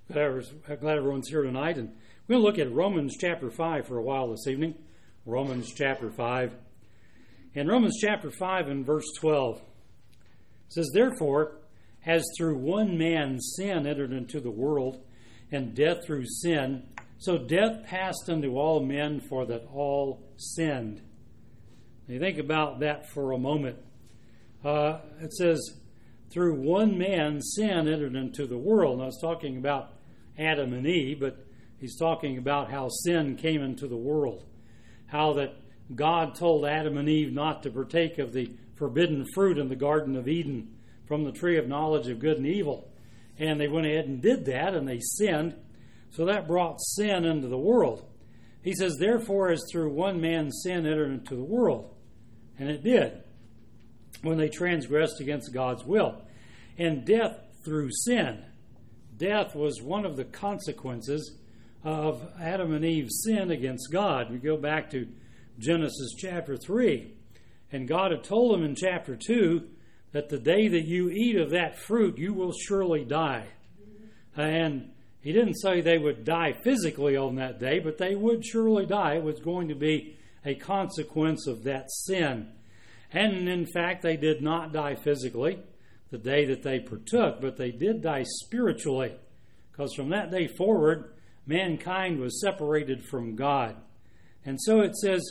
Glad everyone's here tonight. And we're going to look at Romans chapter 5 for a while this evening. Romans chapter 5. In Romans chapter 5 and verse 12, it says, "Therefore, as through one man sin entered into the world, and death through sin, so death passed unto all men, for that all sinned." Now you think about that for a moment. It says, through one man sin entered into the world. Now it's talking about Adam and Eve, but he's talking about how sin came into the world. How that God told Adam and Eve not to partake of the forbidden fruit in the Garden of Eden from the tree of knowledge of good and evil. And they went ahead and did that, and they sinned. So that brought sin into the world. He says, therefore, as through one man sin entered into the world. And it did, when they transgressed against God's will. And death through sin. Death was one of the consequences of Adam and Eve's sin against God. We go back to Genesis chapter 3. And God had told them in chapter 2 that the day that you eat of that fruit, you will surely die. And he didn't say they would die physically on that day, but they would surely die. It was going to be a consequence of that sin. And in fact, they did not die physically the day that they partook, but they did die spiritually. Because from that day forward, mankind was separated from God. And so it says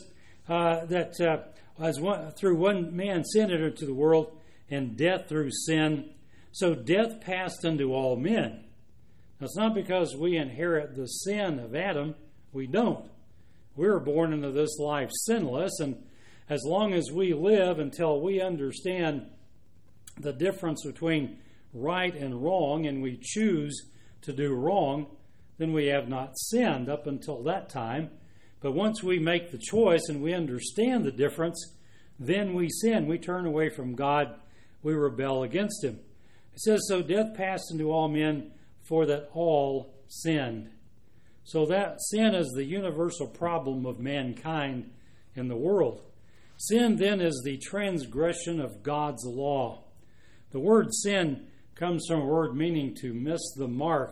through one man sin entered into the world, and death through sin. So death passed unto all men. Now, it's not because we inherit the sin of Adam. We don't. We were born into this life sinless, and as long as we live until we understand the difference between right and wrong, and we choose to do wrong, then we have not sinned up until that time. But once we make the choice and we understand the difference, then we sin. We turn away from God. We rebel against Him. It says, so death passed into all men, for that all sinned. So that sin is the universal problem of mankind in the world. Sin then is the transgression of God's law. The word sin comes from a word meaning to miss the mark,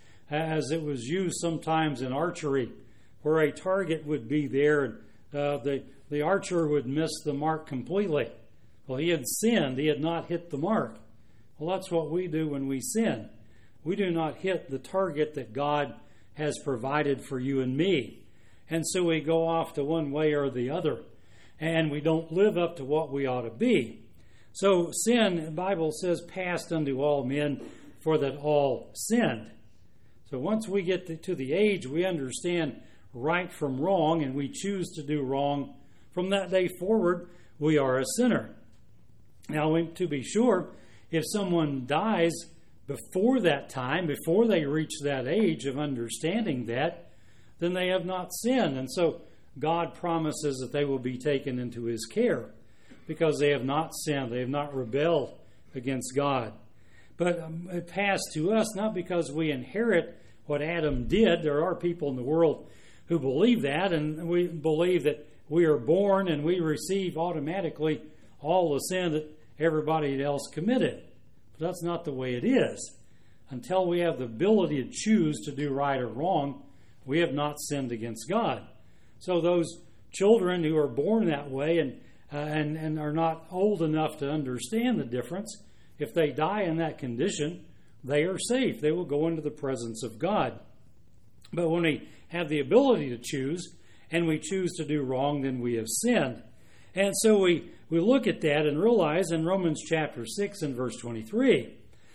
as it was used sometimes in archery, where a target would be there and the archer would miss the mark completely. Well, he had sinned. He had not hit the mark. Well, that's what we do when we sin. We do not hit the target that God has provided for you and me. And so we go off to one way or the other. And we don't live up to what we ought to be. So sin, the Bible says, passed unto all men, for that all sinned. So once we get to the age we understand right from wrong, and we choose to do wrong, from that day forward, we are a sinner. Now, to be sure, if someone dies before that time, before they reach that age of understanding that, then they have not sinned. And so God promises that they will be taken into His care because they have not sinned. They have not rebelled against God. But it passed to us not because we inherit what Adam did. There are people in the world who believe that, and we believe that we are born and we receive automatically all the sin that everybody else committed. But that's not the way it is. Until we have the ability to choose to do right or wrong, we have not sinned against God. So those children who are born that way and are not old enough to understand the difference, if they die in that condition, they are safe. They will go into the presence of God. But when we have the ability to choose, and we choose to do wrong, then we have sinned. And so we look at that and realize in Romans chapter 6 and verse 23,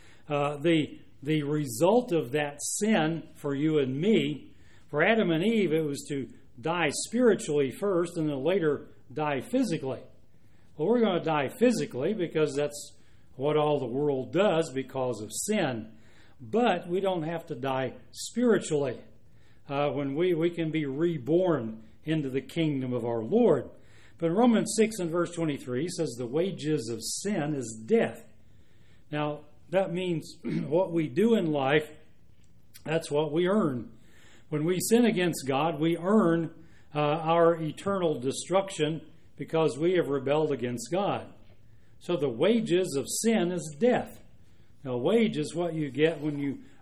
the result of that sin for you and me, for Adam and Eve, it was to die spiritually first and then later die physically. Well, we're going to die physically because that's what all the world does because of sin. But we don't have to die spiritually. When we can be reborn into the kingdom of our Lord. But Romans 6 and verse 23 says the wages of sin is death. Now, that means what we do in life, that's what we earn. When we sin against God, we earn our eternal destruction because we have rebelled against God. So the wages of sin is death. Now, wage is what you get when you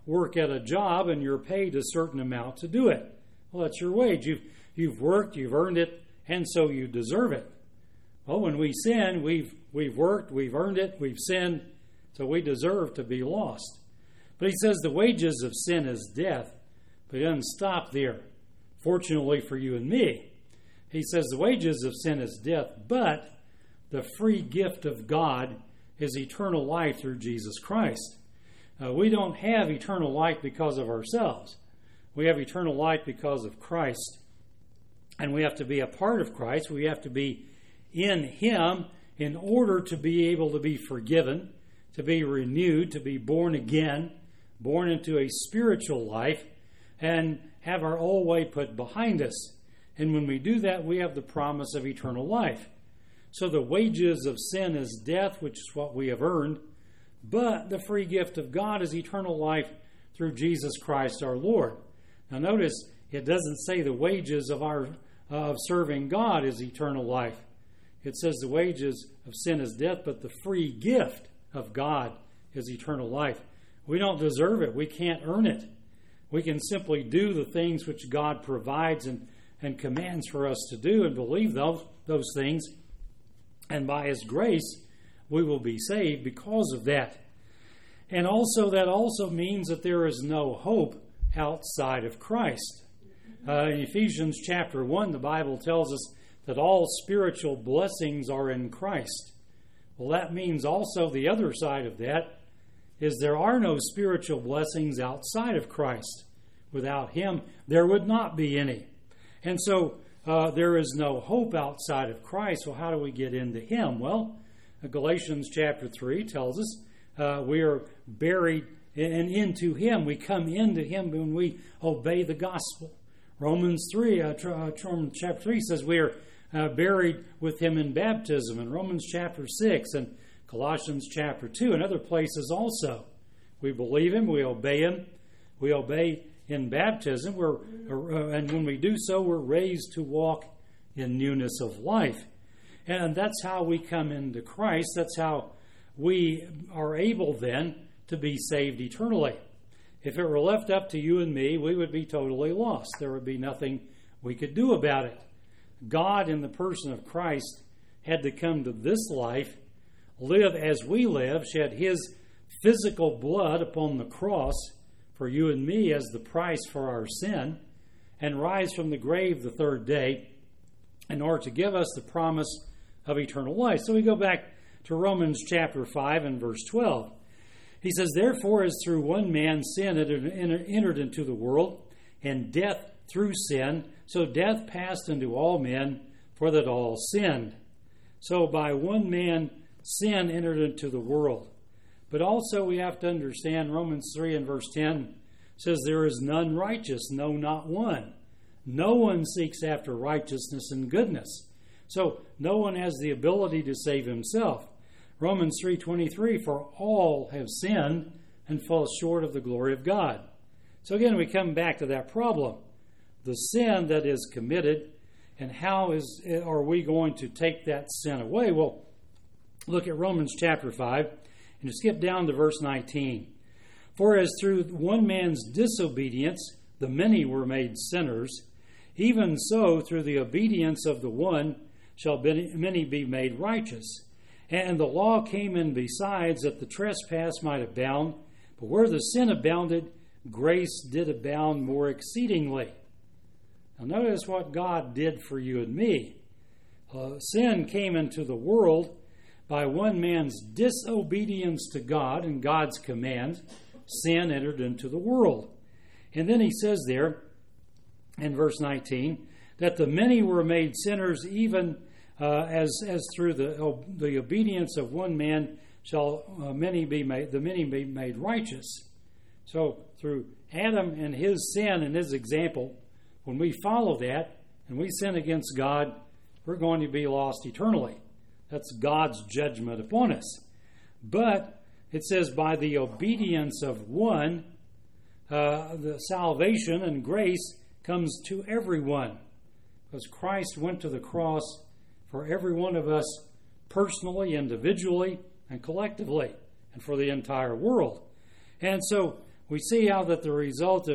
work at a job and you're paid a certain amount to do it. Well, that's your wage. You've worked, you've earned it, and so you deserve it. Well, when we sin, we've worked, we've earned it, we've sinned, so we deserve to be lost. But he says the wages of sin is death, but he doesn't stop there. Fortunately for you and me, he says the wages of sin is death, but the free gift of God is eternal life through Jesus Christ. We don't have eternal life because of ourselves. We have eternal life because of Christ. And we have to be a part of Christ. We have to be in Him in order to be able to be forgiven, to be renewed, to be born again, born into a spiritual life, and have our old way put behind us. And when we do that, we have the promise of eternal life. So the wages of sin is death, which is what we have earned, but the free gift of God is eternal life through Jesus Christ our Lord. Now notice, it doesn't say the wages of serving God is eternal life. It says the wages of sin is death, but the free gift of God is eternal life. We don't deserve it. We can't earn it. We can simply do the things which God provides and commands for us to do and believe those things. And by His grace, we will be saved because of that. And also, that also means that there is no hope outside of Christ. In Ephesians chapter 1, the Bible tells us that all spiritual blessings are in Christ. Well, that means also the other side of that is there are no spiritual blessings outside of Christ. Without Him, there would not be any. And so there is no hope outside of Christ. Well, how do we get into Him? Well, Galatians chapter 3 tells us we are buried into Him. We come into Him when we obey the gospel. Romans chapter 3 says we are buried with Him in baptism. In Romans chapter 6 and Colossians chapter 2 and other places also. We believe Him, we obey Him, we obey in baptism, and when we do so, we're raised to walk in newness of life. And that's how we come into Christ. That's how we are able then to be saved eternally. If it were left up to you and me, we would be totally lost. There would be nothing we could do about it. God, in the person of Christ, had to come to this life, live as we live, shed His physical blood upon the cross for you and me as the price for our sin, and rise from the grave the third day in order to give us the promise of eternal life. So we go back to Romans chapter 5 and verse 12. He says, therefore, as through one man sin entered into the world, and death through sin, so death passed into all men, for that all sinned. So by one man sin entered into the world. But also we have to understand Romans 3 and verse 10 says, there is none righteous, no, not one. No one seeks after righteousness and goodness. So no one has the ability to save himself. Romans 3:23, for all have sinned and fall short of the glory of God. So again, we come back to that problem. The sin that is committed, and how are we going to take that sin away? Well, look at Romans chapter 5, and skip down to verse 19. For as through one man's disobedience the many were made sinners, even so through the obedience of the one shall many be made righteous. And the law came in besides, that the trespass might abound. But where the sin abounded, grace did abound more exceedingly. Now notice what God did for you and me. Sin came into the world by one man's disobedience to God and God's commands. Sin entered into the world. And then he says there in verse 19 that the many were made sinners, even as through the obedience of one man shall the many be made righteous. So through Adam and his sin and his example, when we follow that and we sin against God, we're going to be lost eternally. That's God's judgment upon us. But it says by the obedience of one, the salvation and grace comes to everyone. Because Christ went to the cross for every one of us personally, individually, and collectively, and for the entire world. And so we see how that the result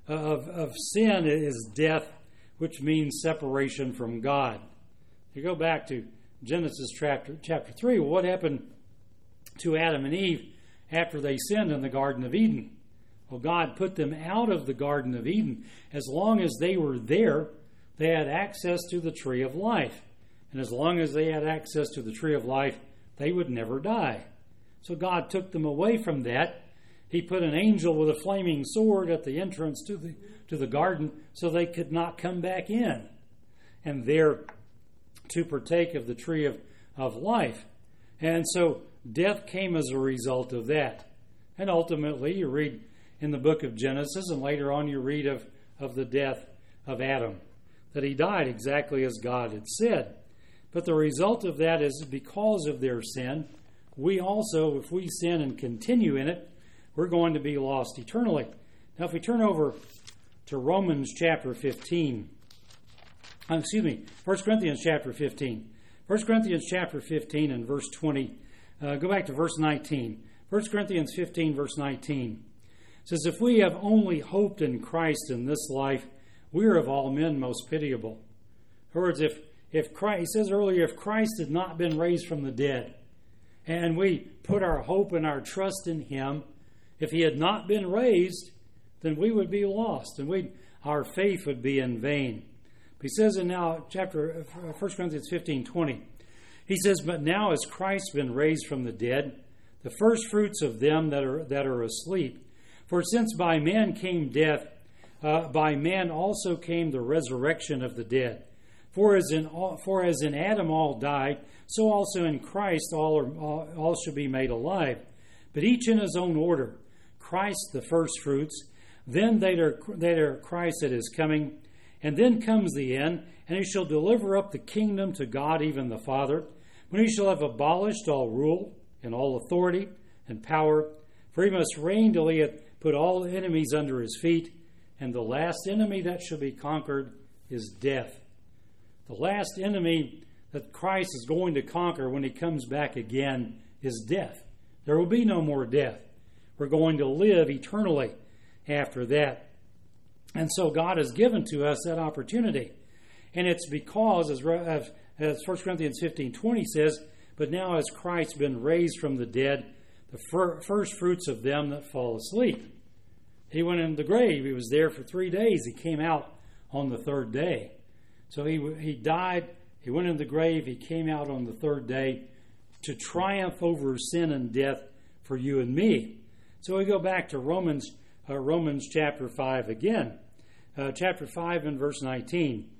of sin is death, which means separation from God. You go back to Genesis chapter 3. Well, what happened to Adam and Eve after they sinned in the Garden of Eden? Well, God put them out of the Garden of Eden. As long as they were there, they had access to the tree of life. And as long as they had access to the tree of life, they would never die. So God took them away from that. He put an angel with a flaming sword at the entrance to the garden so they could not come back in and there to partake of the tree of life. And so death came as a result of that. And ultimately, you read in the book of Genesis, and later on you read of the death of Adam, that he died exactly as God had said. But the result of that is because of their sin, we also, if we sin and continue in it, we're going to be lost eternally. Now, if we turn over to Romans chapter 15, 1 Corinthians chapter 15. 1 Corinthians chapter 15 and verse 20. Go back to verse 19. 1 Corinthians 15, verse 19. It says, if we have only hoped in Christ in this life, we are of all men most pitiable. In other words, if Christ, he says earlier, if Christ had not been raised from the dead, and we put our hope and our trust in him, if he had not been raised, then we would be lost, and our faith would be in vain. But he says in now chapter 1 Corinthians 15:20, he says, but now has Christ been raised from the dead, the first fruits of them that are asleep. For since by man came death, by man also came the resurrection of the dead. For as in Adam all died, so also in Christ all shall be made alive. But each in his own order. Christ the first fruits, then that are Christ that is coming, and then comes the end, and he shall deliver up the kingdom to God, even the Father, when he shall have abolished all rule and all authority and power. For he must reign till he hath put all enemies under his feet, and the last enemy that shall be conquered is death. The last enemy that Christ is going to conquer when he comes back again is death. There will be no more death. We're going to live eternally after that. And so God has given to us that opportunity. And it's because, as 1 Corinthians 15:20 says, but now has Christ been raised from the dead, the first fruits of them that fall asleep. He went into the grave. He was there for 3 days. He came out on the third day. So he died. He went into the grave. He came out on the third day to triumph over sin and death for you and me. So we go back to Romans chapter 5 again. Chapter 5 and verse 19.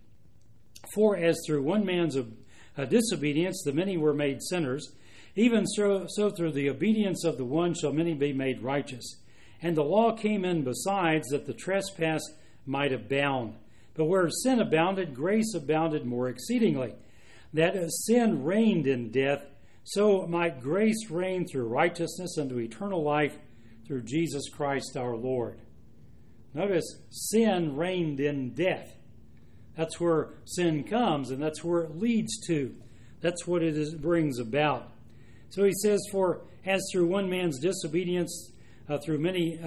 For as through one man's disobedience the many were made sinners, even so through the obedience of the one shall many be made righteous. And the law came in besides, that the trespass might abound. But where sin abounded, grace abounded more exceedingly. That as sin reigned in death, so might grace reign through righteousness unto eternal life through Jesus Christ our Lord. Notice, sin reigned in death. That's where sin comes, and that's where it leads to. That's what it brings about. So he says, for as through one man's disobedience, through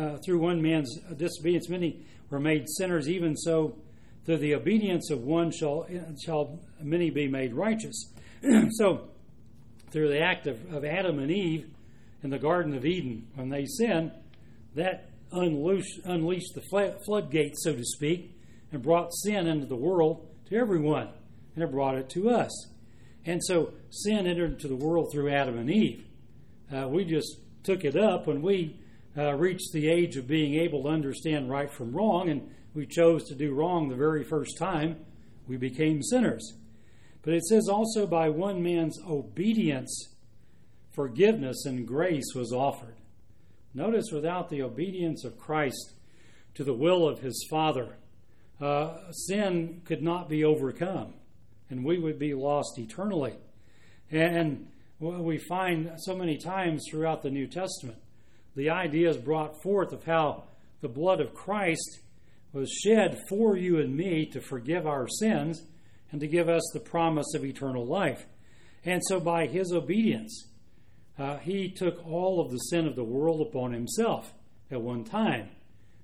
one man's disobedience, many were made sinners, even so through the obedience of one shall many be made righteous. So, through the act of Adam and Eve in the Garden of Eden, when they sinned, that unleashed the floodgates, so to speak, and brought sin into the world to everyone, and it brought it to us. And so sin entered into the world through Adam and Eve. We just took it up when we reached the age of being able to understand right from wrong, and we chose to do wrong the very first time. We became sinners. But it says also by one man's obedience, forgiveness and grace was offered. Notice, without the obedience of Christ to the will of his Father, sin could not be overcome, and we would be lost eternally. And we find so many times throughout the New Testament, the idea is brought forth of how the blood of Christ was shed for you and me to forgive our sins and to give us the promise of eternal life. And so by his obedience, he took all of the sin of the world upon himself at one time.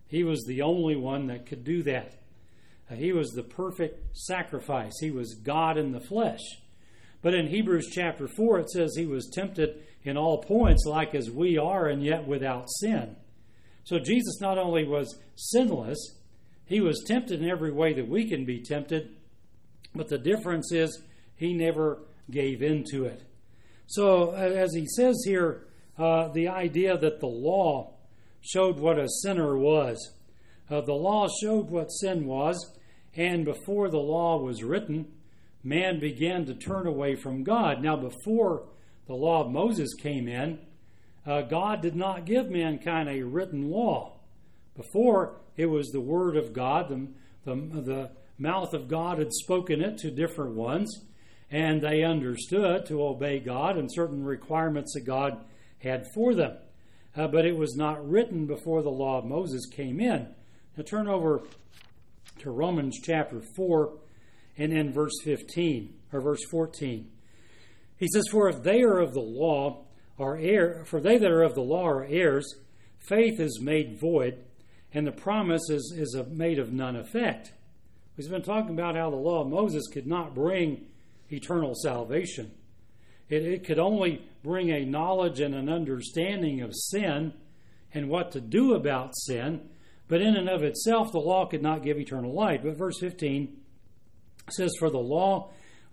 He was the only one that could do that. He was the perfect sacrifice. He was God in the flesh. But in Hebrews chapter 4, it says he was tempted in all points like as we are, and yet without sin. So Jesus not only was sinless, he was tempted in every way that we can be tempted, but the difference is he never gave in to it. So as he says here, the idea that the law showed what a sinner was. The law showed what sin was, and before the law was written, man began to turn away from God. Now, before the law of Moses came in, God did not give mankind a written law. Before, it was the Word of God. The mouth of God had spoken it to different ones, and they understood to obey God and certain requirements that God had for them. But it was not written before the law of Moses came in. Now turn over to Romans chapter 4 and then verse 15 or verse 14. He says, "For if they are of the law are for they that are of the law are heirs, faith is made void, and the promise is made of none effect." We've been talking about how the law of Moses could not bring eternal salvation. It could only bring a knowledge and an understanding of sin and what to do about sin, but in and of itself, the law could not give eternal life. But verse 15 says, "For the law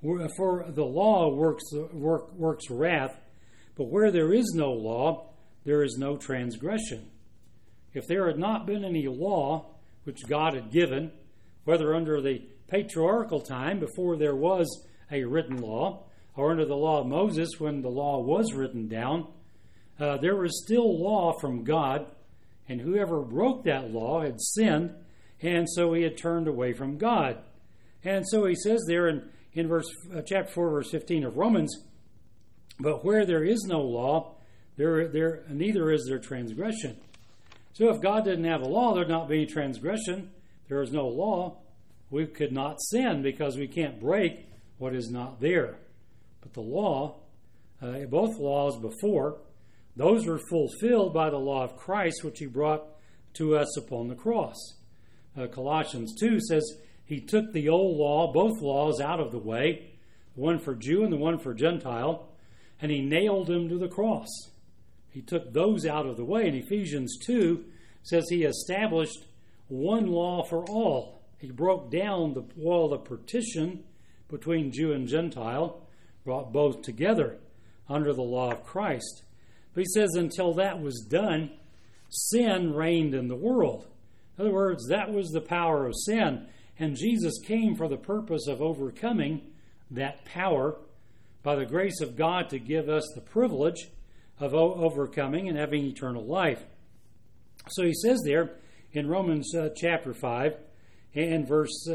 works wrath, but where there is no law, there is no transgression." If there had not been any law which God had given, whether under the patriarchal time before there was a written law, or under the law of Moses when the law was written down, there was still law from God, and whoever broke that law had sinned, and so he had turned away from God. And so he says there in chapter 4, verse 15 of Romans, "But where there is no law, there neither is there transgression." So if God didn't have a law, there'd not be any transgression. There is no law. We could not sin because we can't break what is not there. But the law, both laws before, those were fulfilled by the law of Christ, which he brought to us upon the cross. Colossians 2 says he took the old law, both laws, out of the way, the one for Jew and the one for Gentile, and he nailed them to the cross. He took those out of the way. And Ephesians 2 says he established one law for all. He broke down the wall of partition between Jew and Gentile, brought both together under the law of Christ. But he says until that was done, sin reigned in the world. In other words, that was the power of sin. And Jesus came for the purpose of overcoming that power by the grace of God to give us the privilege of overcoming and having eternal life. So he says there in Romans chapter 5 and verse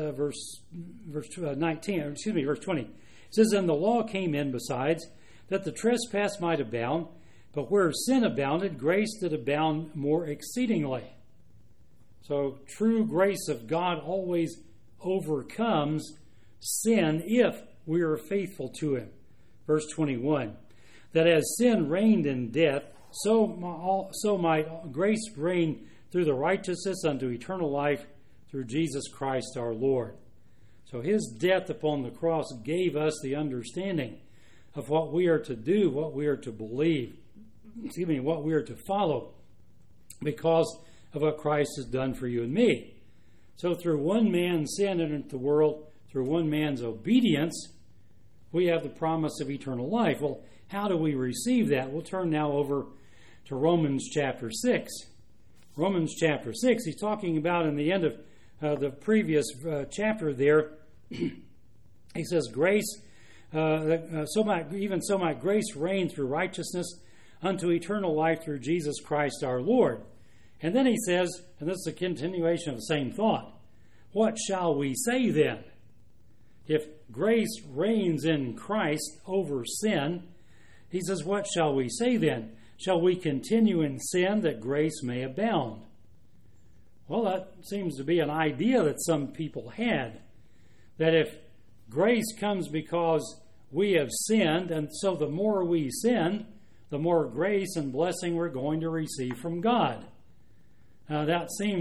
20. It says, "And the law came in besides, that the trespass might abound, but where sin abounded, grace did abound more exceedingly." So true grace of God always overcomes sin if we are faithful to him. Verse 21, "That as sin reigned in death, so might grace reign through the righteousness unto eternal life through Jesus Christ our Lord." So his death upon the cross gave us the understanding of what we are to do, what we are to believe, what we are to follow because of what Christ has done for you and me. So through one man's sin into the world, through one man's obedience, we have the promise of eternal life. Well, how do we receive that? We'll turn now over to Romans chapter 6. Romans chapter 6, he's talking about in the end of the previous chapter there, he says, "Grace, so might grace reign through righteousness unto eternal life through Jesus Christ our Lord." And then he says, and this is a continuation of the same thought, "What shall we say then? If grace reigns in Christ over sin," he says, "what shall we say then? Shall we continue in sin that grace may abound?" Well, that seems to be an idea that some people had, that if grace comes because we have sinned, and so the more we sin, the more grace and blessing we're going to receive from God. That seems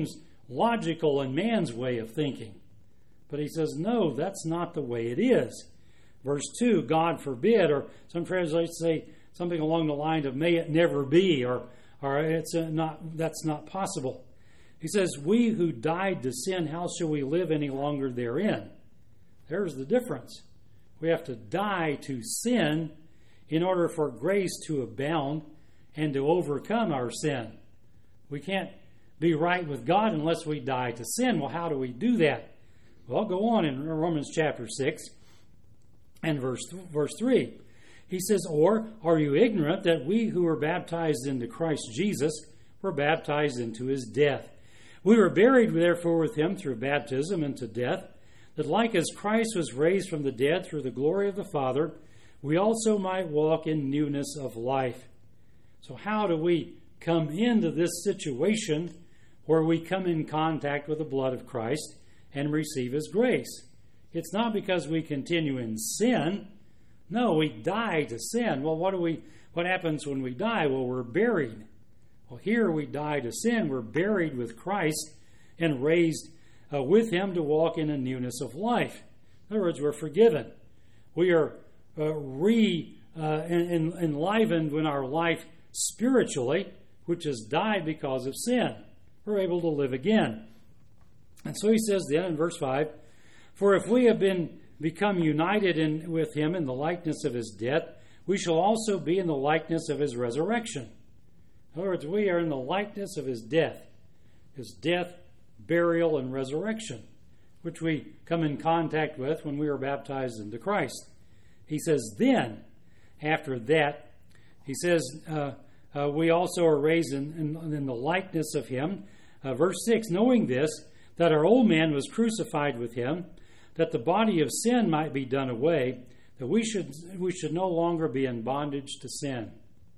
logical in man's way of thinking. But he says, no, that's not the way it is. Verse 2, God forbid, or some translations say something along the line of may it never be, or that's not possible. He says, we who died to sin, how shall we live any longer therein? There's the difference. We have to die to sin in order for grace to abound and to overcome our sin. We can't be right with God unless we die to sin. Well, how do we do that? Well, go on in Romans chapter 6 and verse 3. He says, or are you ignorant that we who were baptized into Christ Jesus were baptized into his death? We were buried therefore with him through baptism into death, that like as Christ was raised from the dead through the glory of the Father, we also might walk in newness of life. So how do we come into this situation where we come in contact with the blood of Christ and receive his grace? It's not because we continue in sin. No, we die to sin. Well, what happens when we die? Well, we're buried. Well, here we die to sin. We're buried with Christ and raised with him to walk in a newness of life. In other words, we're forgiven. We are enlivened in our life spiritually, which has died because of sin. We're able to live again. And so he says then in verse 5, for if we have become united with him in the likeness of his death, we shall also be in the likeness of his resurrection. In other words, we are in the likeness of his death, burial, and resurrection, which we come in contact with when we are baptized into Christ. He says, then, after that, he says, we also are raised in the likeness of him. Verse 6, knowing this, that our old man was crucified with him, that the body of sin might be done away, that we should no longer be in bondage to sin.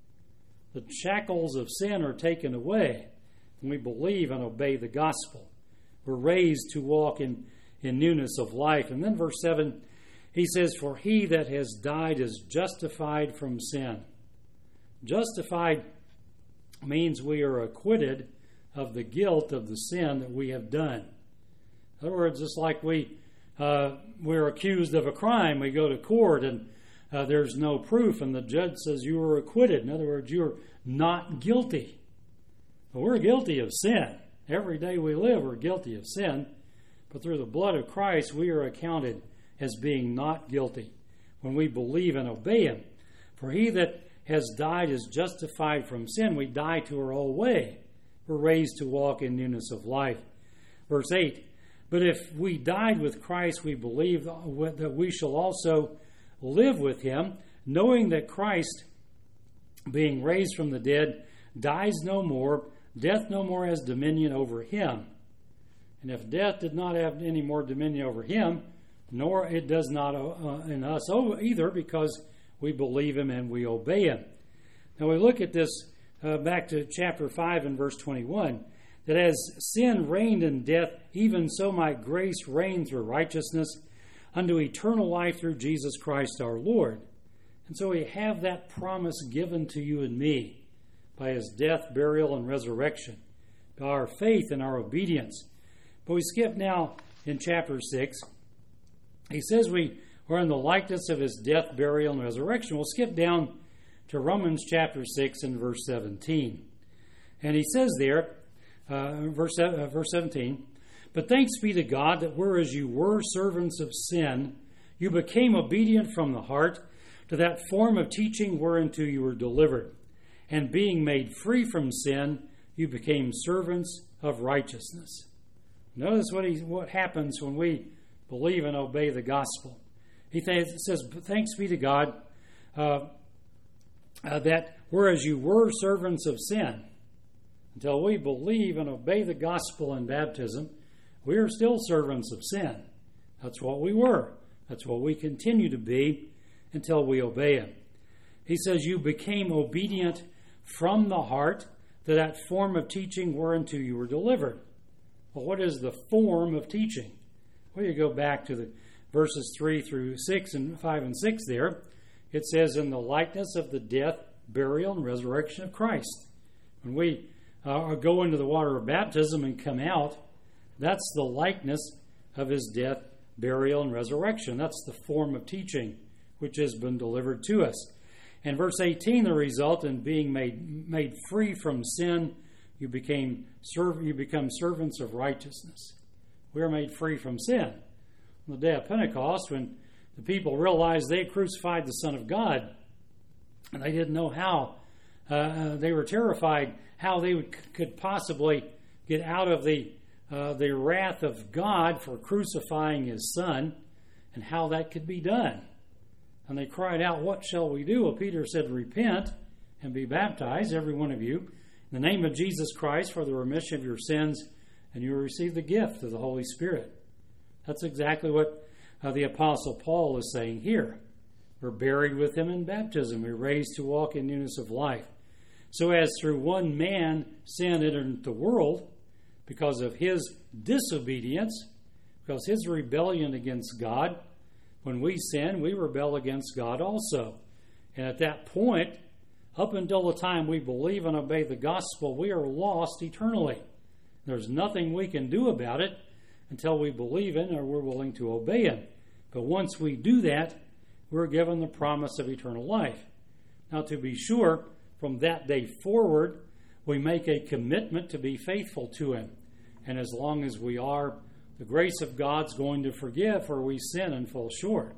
The shackles of sin are taken away when we believe and obey the gospel. We're raised to walk in newness of life. And then verse 7, he says, for he that has died is justified from sin. Justified means we are acquitted of the guilt of the sin that we have done. In other words, it's like we're accused of a crime. We go to court and there's no proof, and the judge says you were acquitted. In other words, you're not guilty. But we're guilty of sin. Every day we live, we're guilty of sin. But through the blood of Christ, we are accounted as being not guilty when we believe and obey him. For he that has died is justified from sin. We die to our old way. We're raised to walk in newness of life. Verse 8, but if we died with Christ, we believe that we shall also live with him, knowing that Christ, being raised from the dead, dies no more, death no more has dominion over him. And if death did not have any more dominion over him, nor it does not in us either, because we believe him and we obey him. Now we look at this back to chapter 5 and verse 21, that as sin reigned in death, even so might grace reign through righteousness unto eternal life through Jesus Christ our Lord. And so we have that promise given to you and me by his death, burial, and resurrection, by our faith and our obedience. But we skip now in chapter 6. He says we are in the likeness of his death, burial, and resurrection. We'll skip down to Romans chapter 6 and verse 17. And he says there, verse 17, but thanks be to God that whereas you were servants of sin, you became obedient from the heart to that form of teaching whereunto you were delivered. And being made free from sin, you became servants of righteousness. Notice what happens when we believe and obey the gospel. He says, thanks be to God that whereas you were servants of sin, until we believe and obey the gospel in baptism, we are still servants of sin. That's what we were. That's what we continue to be until we obey him. He says, you became obedient from the heart to that form of teaching whereunto you were delivered. Well, what is the form of teaching? Well, you go back to the verses 3 through 6 and 5 and 6 there. It says, in the likeness of the death, burial, and resurrection of Christ. When we go into the water of baptism and come out, That's the likeness of his death, burial, and resurrection. That's the form of teaching which has been delivered to us. And verse 18, the result in being made free from sin, you become servants of righteousness. We are made free from sin. On the day of Pentecost, when the people realized they had crucified the Son of God, and they didn't know how, they were terrified how they could possibly get out of the wrath of God for crucifying his Son, and how that could be done. And they cried out, "What shall we do?" Well, Peter said, "Repent and be baptized, every one of you, in the name of Jesus Christ for the remission of your sins, and you will receive the gift of the Holy Spirit." That's exactly what the Apostle Paul is saying here. We're buried with him in baptism. We're raised to walk in newness of life. So as through one man sin entered into the world, because of his disobedience, because his rebellion against God, when we sin, we rebel against God also. And at that point, up until the time we believe and obey the gospel, we are lost eternally. There's nothing we can do about it until we believe in or we're willing to obey him. But once we do that, we're given the promise of eternal life. Now, to be sure, from that day forward, we make a commitment to be faithful to him. And as long as we are, the grace of God's going to forgive, for we sin and fall short.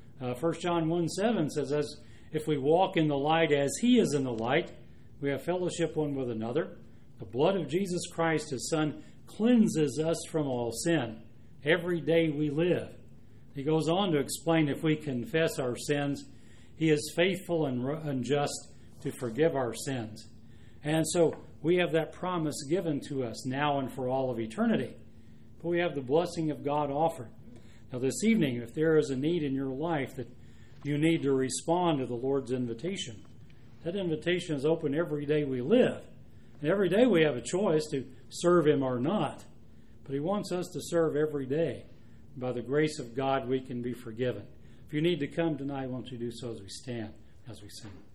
1 John 1:7 says, "As if we walk in the light as he is in the light, we have fellowship one with another. The blood of Jesus Christ, his Son, cleanses us from all sin every day we live." He goes on to explain, if we confess our sins, he is faithful and just to forgive our sins. And so we have that promise given to us now and for all of eternity. But we have the blessing of God offered. Now this evening, if there is a need in your life that you need to respond to the Lord's invitation, that invitation is open every day we live. And every day we have a choice to serve him or not. But he wants us to serve every day. By the grace of God, we can be forgiven. If you need to come tonight, won't you do so as we stand, as we sing.